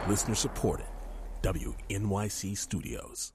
Listener supported. WNYC Studios.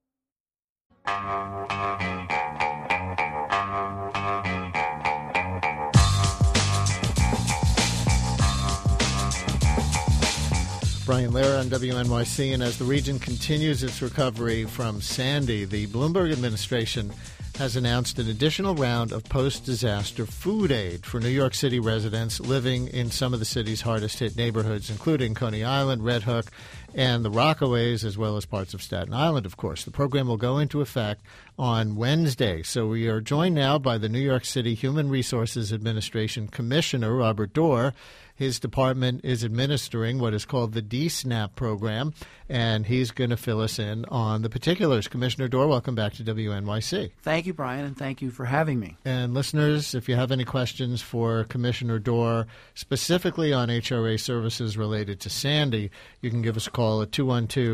Brian Lehrer on WNYC, and as the region continues its recovery from Sandy, the Bloomberg administration has announced an additional round of post-disaster food aid for New York City residents living in some of the city's hardest-hit neighborhoods, including Coney Island, Red Hook, and the Rockaways, as well as parts of Staten Island, of course. The program will go into effect on Wednesday. So we are joined now by the New York City Human Resources Administration Commissioner, Robert Doar. His department is administering what is called the DSNAP program, and he's going to fill us in on the particulars. Commissioner Doar, welcome back to WNYC. Thank you, Brian, and thank you for having me. And listeners, if you have any questions for Commissioner Doar, specifically on HRA services related to Sandy, you can give us a call at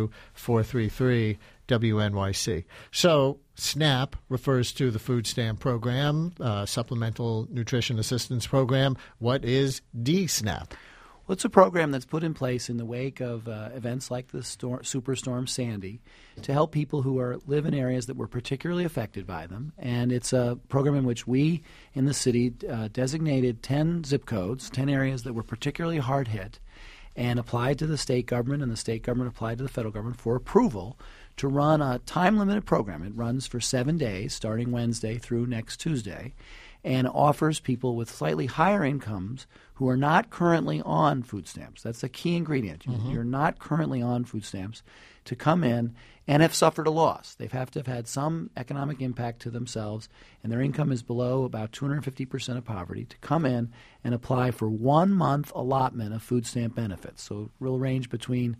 212-433-WNYC. So SNAP refers to the food stamp program, Supplemental Nutrition Assistance Program. What is DSNAP? Well, it's a program that's put in place in the wake of events like the Superstorm Sandy to help people who live in areas that were particularly affected by them. And it's a program in which we in the city designated 10 zip codes, 10 areas that were particularly hard hit, and applied to the state government, and the state government applied to the federal government for approval to run a time-limited program. It runs for 7 days, starting Wednesday through next Tuesday, and offers people with slightly higher incomes who are not currently on food stamps. That's a key ingredient. You're not currently on food stamps to come in and have suffered a loss. They have to have had some economic impact to themselves, and their income is below about 250% of poverty, to come in and apply for 1 month allotment of food stamp benefits. So it will range between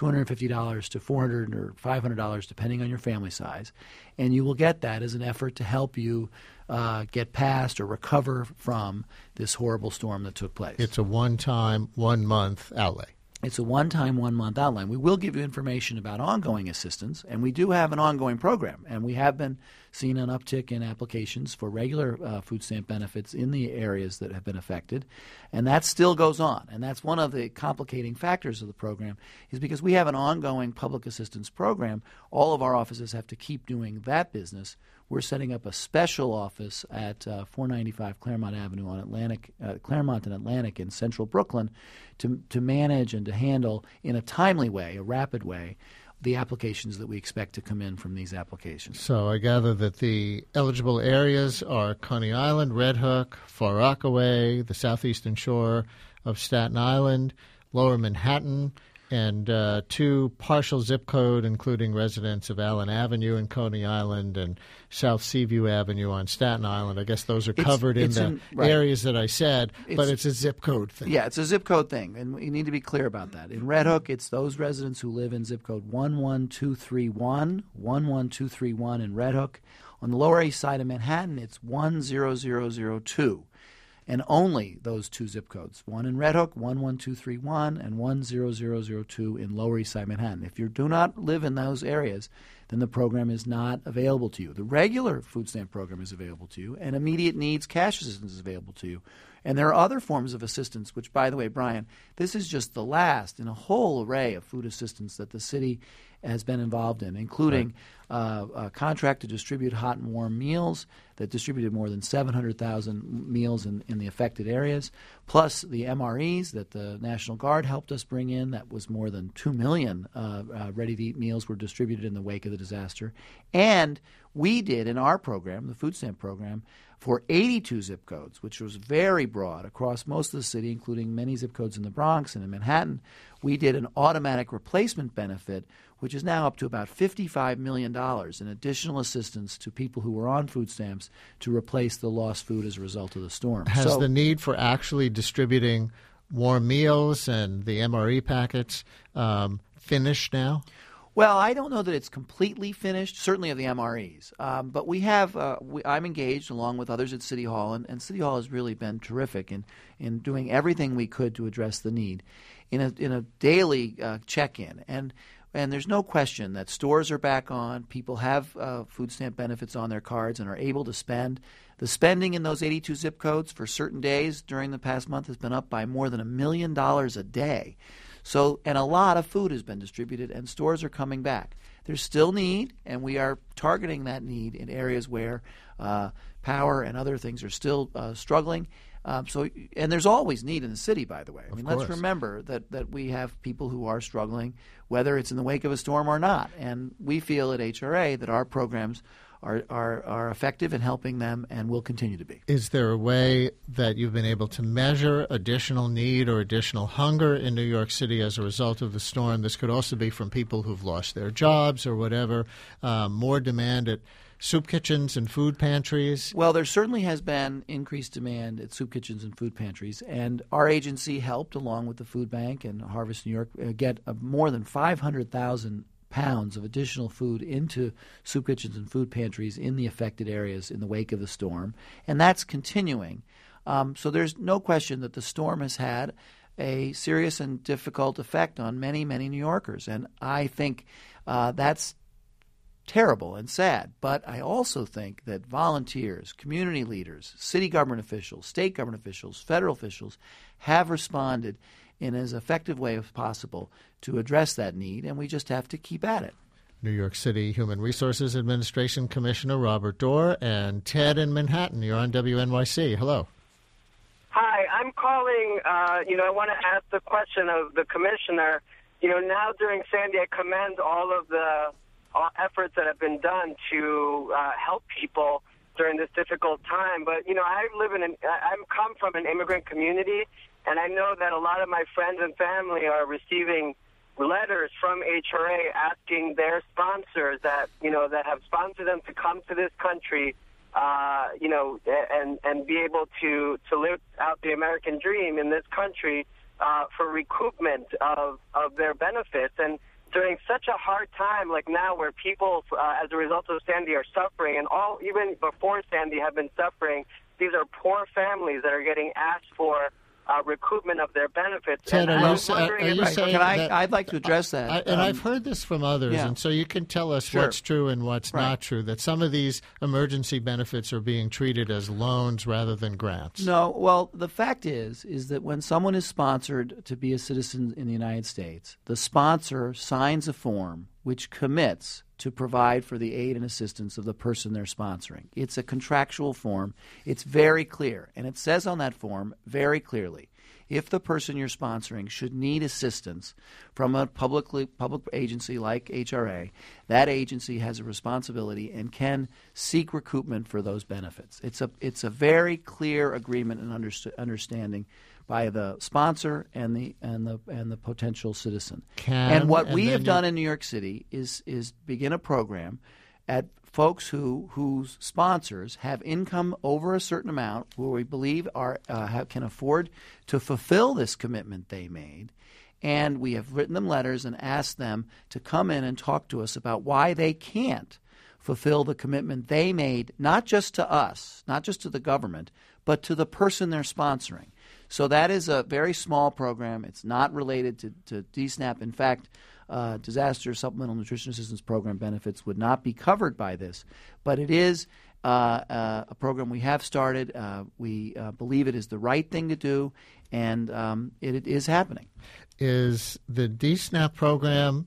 $250 to $400 or $500, depending on your family size. And you will get that as an effort to help you get past or recover from this horrible storm that took place. It's a one-time, 1 month outlay. It's a one-time, 1 month outlay. We will give you information about ongoing assistance, and we do have an ongoing program, and we have been seeing an uptick in applications for regular food stamp benefits in the areas that have been affected, and that still goes on. And that's one of the complicating factors of the program, is because we have an ongoing public assistance program. All of our offices have to keep doing that business. We're setting up a special office at 495 Claremont Avenue on Claremont and Atlantic in central Brooklyn to manage and to handle in a timely way, a rapid way, the applications that we expect to come in from these applications. So I gather that the eligible areas are Coney Island, Red Hook, Far Rockaway, the southeastern shore of Staten Island, Lower Manhattan, and 2 partial zip code, including residents of Allen Avenue in Coney Island and South Seaview Avenue on Staten Island. I guess those are covered in the areas that I said, but it's a zip code thing. Yeah, it's a zip code thing, and we need to be clear about that. In Red Hook, it's those residents who live in zip code 11231 in Red Hook. On the Lower East Side of Manhattan, it's 10002. And only those 2 zip codes, one in Red Hook, 11231, and 10002 in Lower East Side Manhattan. If you do not live in those areas, then the program is not available to you. The regular food stamp program is available to you, and immediate needs cash assistance is available to you. And there are other forms of assistance, which, by the way, Brian, this is just the last in a whole array of food assistance that the city has been involved in, including a contract to distribute hot and warm meals that distributed more than 700,000 meals in the affected areas, plus the MREs that the National Guard helped us bring in. That was more than 2 million ready-to-eat meals were distributed in the wake of the disaster. And we did in our program, the food stamp program, for 82 zip codes, which was very broad across most of the city, including many zip codes in the Bronx and in Manhattan. We did an automatic replacement benefit, which is now up to about $55 million in additional assistance to people who were on food stamps to replace the lost food as a result of the storm. Has the need for actually distributing warm meals and the MRE packets finished now? Well, I don't know that it's completely finished, certainly of the MREs. But we have I'm engaged along with others at City Hall, and City Hall has really been terrific in doing everything we could to address the need in a daily check-in. And there's no question that stores are back on. People have food stamp benefits on their cards and are able to spend. The spending in those 82 zip codes for certain days during the past month has been up by more than $1 million a day. So, and a lot of food has been distributed, and stores are coming back. There's still need, and we are targeting that need in areas where power and other things are still struggling. And there's always need in the city, by the way. I mean, let's remember that we have people who are struggling, whether it's in the wake of a storm or not. And we feel at HRA that our programs are effective in helping them and will continue to be. Is there a way that you've been able to measure additional need or additional hunger in New York City as a result of the storm? This could also be from people who've lost their jobs or whatever, more demand at soup kitchens and food pantries? Well, there certainly has been increased demand at soup kitchens and food pantries, and our agency helped, along with the Food Bank and Harvest New York, get more than 500,000 pounds of additional food into soup kitchens and food pantries in the affected areas in the wake of the storm, and that's continuing. So there's no question that the storm has had a serious and difficult effect on many, many New Yorkers, and I think that's terrible and sad. But I also think that volunteers, community leaders, city government officials, state government officials, federal officials have responded in as effective way as possible to address that need, and we just have to keep at it. New York City Human Resources Administration Commissioner Robert Doar and Ted in Manhattan. You're on WNYC. Hello. Hi, I'm calling, I want to ask the question of the commissioner. Now during Sandy, I commend all of the efforts that have been done to help people during this difficult time. But, I come from an immigrant community, and I know that a lot of my friends and family are receiving letters from HRA asking their sponsors that have sponsored them to come to this country, and be able to live out the American dream in this country for recoupment of their benefits. And during such a hard time like now, where people, as a result of Sandy, are suffering, and even before Sandy have been suffering, these are poor families that are getting asked for recoupment of their benefits. Ted, are you saying that, I'd like to address that. I've heard this from others, and so you can tell us what's true and what's not true, that some of these emergency benefits are being treated as loans rather than grants. No, well, the fact is that when someone is sponsored to be a citizen in the United States, the sponsor signs a form which commits to provide for the aid and assistance of the person they're sponsoring. It's a contractual form. It's very clear, and it says on that form very clearly, if the person you're sponsoring should need assistance from a public agency like HRA, that agency has a responsibility and can seek recoupment for those benefits. It's a very clear agreement and understanding by the sponsor and the potential citizen. And what we have done in New York City is begin a program at folks whose sponsors have income over a certain amount, who we believe can afford to fulfill this commitment they made. And we have written them letters and asked them to come in and talk to us about why they can't fulfill the commitment they made, not just to us, not just to the government, but to the person they're sponsoring. So that is a very small program. It's not related to DSNAP. In fact, Disaster Supplemental Nutrition Assistance Program benefits would not be covered by this. But it is a program we have started. We believe it is the right thing to do, and it is happening. Is the DSNAP program,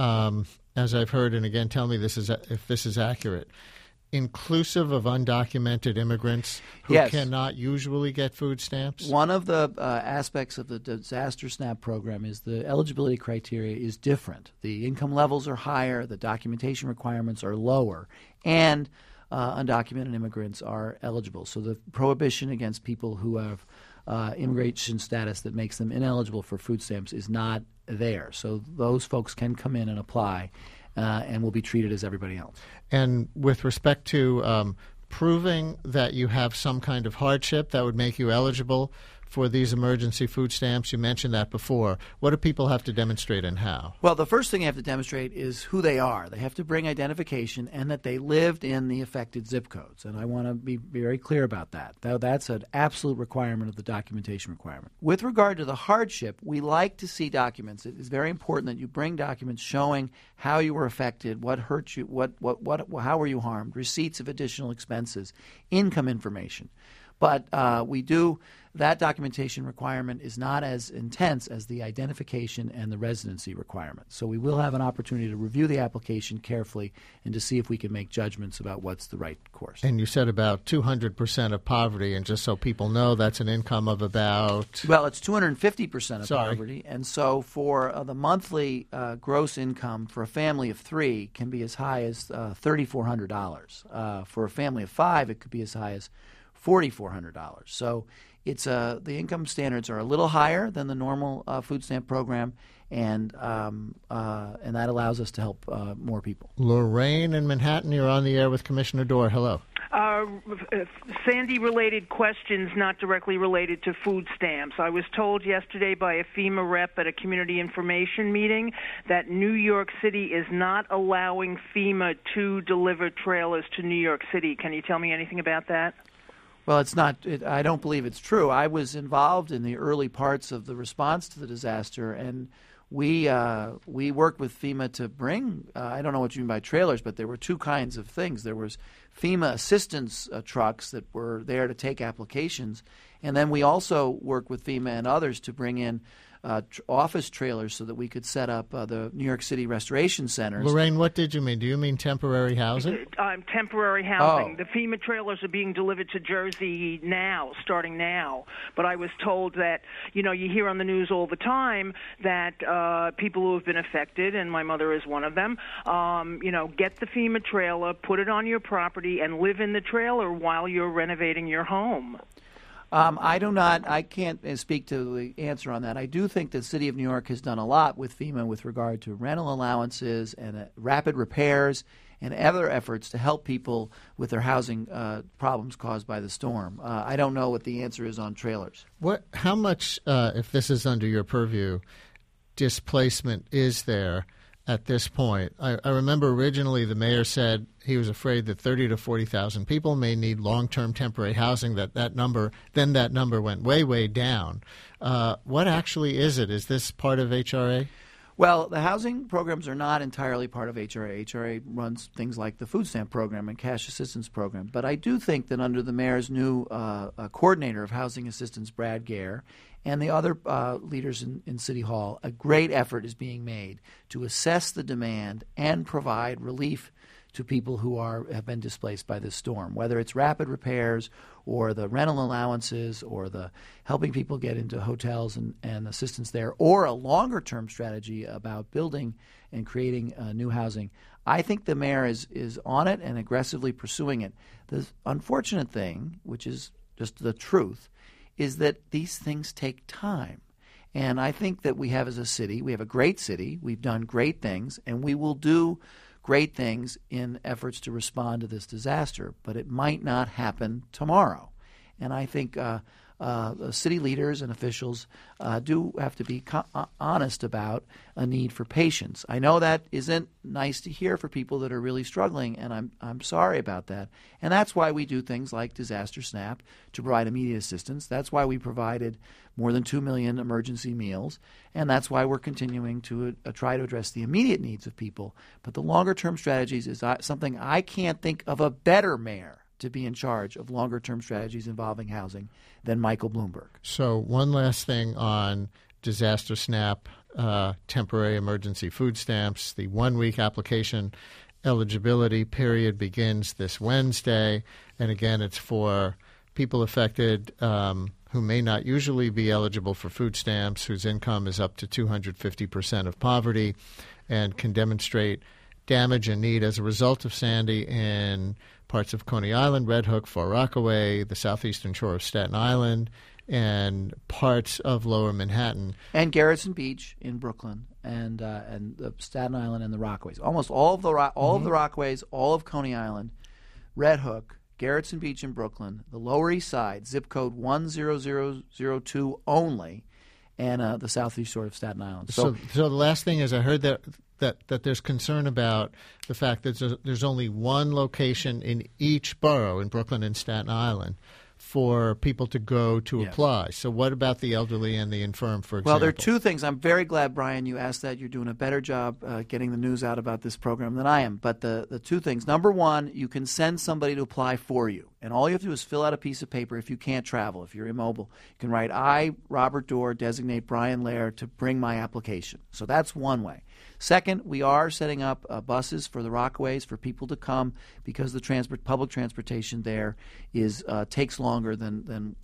as I've heard, and again, tell me if this is accurate, inclusive of undocumented immigrants who cannot usually get food stamps? One of the aspects of the Disaster SNAP program is the eligibility criteria is different. The income levels are higher, the documentation requirements are lower, and undocumented immigrants are eligible. So the prohibition against people who have immigration status that makes them ineligible for food stamps is not there. So those folks can come in and apply and will be treated as everybody else. And with respect to proving that you have some kind of hardship that would make you eligible for these emergency food stamps, you mentioned that before. What do people have to demonstrate and how? Well, the first thing they have to demonstrate is who they are. They have to bring identification and that they lived in the affected zip codes. And I want to be very clear about that. That's an absolute requirement of the documentation requirement. With regard to the hardship, we like to see documents. It is very important that you bring documents showing how you were affected, what hurt you, how were you harmed, receipts of additional expenses, income information. But that documentation requirement is not as intense as the identification and the residency requirement. So we will have an opportunity to review the application carefully and to see if we can make judgments about what's the right course. And you said about 200% of poverty, and just so people know, that's an income of about... Well, it's 250% of poverty. And so for the monthly gross income for a family of 3 can be as high as $3,400. For a family of 5, it could be as high as $4,400. So it's the income standards are a little higher than the normal food stamp program, and that allows us to help more people. Lorraine in Manhattan, you're on the air with Commissioner Doar. Hello. Sandy-related questions not directly related to food stamps. I was told yesterday by a FEMA rep at a community information meeting that New York City is not allowing FEMA to deliver trailers to New York City. Can you tell me anything about that? Well, it's not. I don't believe it's true. I was involved in the early parts of the response to the disaster, and we worked with FEMA to bring. I don't know what you mean by trailers, but there were 2 kinds of things. There was FEMA assistance trucks that were there to take applications, and then we also worked with FEMA and others to bring in office trailers so that we could set up the New York City restoration centers. Lorraine, what did you mean? Do you mean temporary housing? Temporary housing. The FEMA trailers are being delivered to Jersey now, starting now. But I was told that, you hear on the news all the time that people who have been affected, and my mother is one of them, get the FEMA trailer, put it on your property, and live in the trailer while you're renovating your home. I can't speak to the answer on that. I do think the City of New York has done a lot with FEMA with regard to rental allowances and rapid repairs and other efforts to help people with their housing problems caused by the storm. I don't know what the answer is on trailers. How much, if this is under your purview, displacement is there at this point? I remember originally the mayor said he was afraid that 30 to 40,000 people may need long-term temporary housing, that number went way, way down. What actually is it? Is this part of HRA? Well, the housing programs are not entirely part of HRA. HRA runs things like the food stamp program and cash assistance program. But I do think that under the mayor's new coordinator of housing assistance, Brad Gare, and the other leaders in City Hall, a great effort is being made to assess the demand and provide relief to people who have been displaced by this storm, whether it's rapid repairs or the rental allowances or the helping people get into hotels and assistance there, or a longer-term strategy about building and creating new housing. I think the mayor is on it and aggressively pursuing it. The unfortunate thing, which is just the truth, is that these things take time. And I think that we have as a city, we have a great city, we've done great things, and we will do great things in efforts to respond to this disaster, but it might not happen tomorrow. And I think city leaders and officials do have to be honest about a need for patience. I know that isn't nice to hear for people that are really struggling, and I'm sorry about that. And that's why we do things like Disaster SNAP to provide immediate assistance. That's why we provided more than 2 million emergency meals, and that's why we're continuing to try to address the immediate needs of people. But the longer-term strategies is something I can't think of a better mayor to be in charge of longer-term strategies involving housing than Michael Bloomberg. So one last thing on Disaster SNAP, temporary emergency food stamps. The 1-week application eligibility period begins this Wednesday. And again, it's for people affected who may not usually be eligible for food stamps, whose income is up to 250% of poverty and can demonstrate damage and need as a result of Sandy in parts of Coney Island, Red Hook, Far Rockaway, the southeastern shore of Staten Island, and parts of Lower Manhattan. And Garrison Beach in Brooklyn, and the Staten Island and the Rockaways. Almost all of the of the Rockaways, all of Coney Island, Red Hook, Garrison Beach in Brooklyn, the Lower East Side, zip code 10002 only, and the southeast shore of Staten Island. So the last thing is I heard that there's concern about the fact that there's only one location in each borough in Brooklyn and Staten Island for people to go to apply. So what about the elderly and the infirm, for example? Well, there are two things. I'm very glad, Brian, you asked that. You're doing a better job getting the news out about this program than I am. But the two things. Number one, you can send somebody to apply for you. And all you have to do is fill out a piece of paper if you can't travel, if you're immobile. You can write, I, Robert Dorr, designate Brian Lair to bring my application. So that's one way. Second, we are setting up buses for the Rockaways for people to come because the public transportation there is takes longer than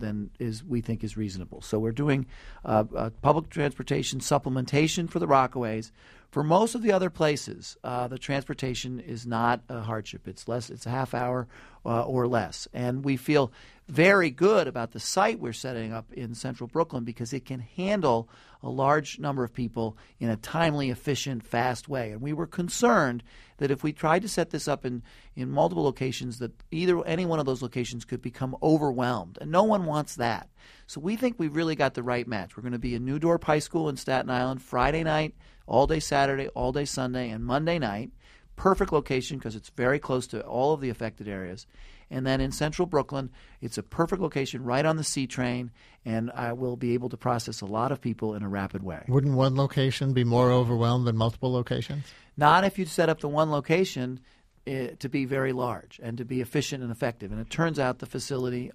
is we think is reasonable. So we're doing public transportation supplementation for the Rockaways. For most of the other places, the transportation is not a hardship. It's less. It's a half hour or less, and we feel very good about the site we're setting up in central Brooklyn because it can handle a large number of people in a timely, efficient, fast way. And we were concerned that if we tried to set this up in multiple locations, that any one of those locations could become overwhelmed, and no one wants that. So we think we've really got the right match. We're going to be in New Dorp High School in Staten Island Friday night, all day Saturday, all day Sunday, and Monday night. Perfect location because it's very close to all of the affected areas. And then in central Brooklyn, it's a perfect location right on the C train, and I will be able to process a lot of people in a rapid way. Wouldn't one location be more overwhelmed than multiple locations? Not if you set up the one location to be very large and to be efficient and effective. And it turns out the facility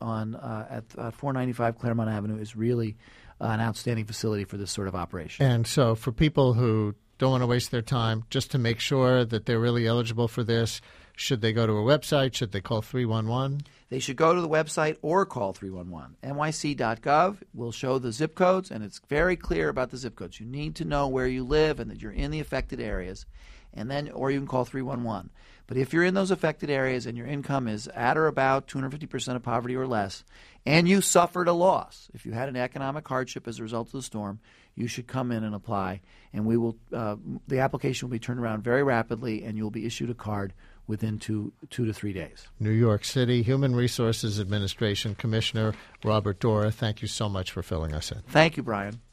at 495 Claremont Avenue is really an outstanding facility for this sort of operation. And so for people who don't want to waste their time, just to make sure that they're really eligible for this, should they go to a website? Should they call 311? They should go to the website or call 311. NYC.gov will show the zip codes, and it's very clear about the zip codes. You need to know where you live and that you're in the affected areas, or you can call 311. But if you're in those affected areas and your income is at or about 250% of poverty or less, and you suffered a loss, if you had an economic hardship as a result of the storm, you should come in and apply, and we will. The application will be turned around very rapidly, and you'll be issued a card within 2 to 3 days. New York City Human Resources Administration Commissioner Robert Dorr, thank you so much for filling us in. Thank you, Brian.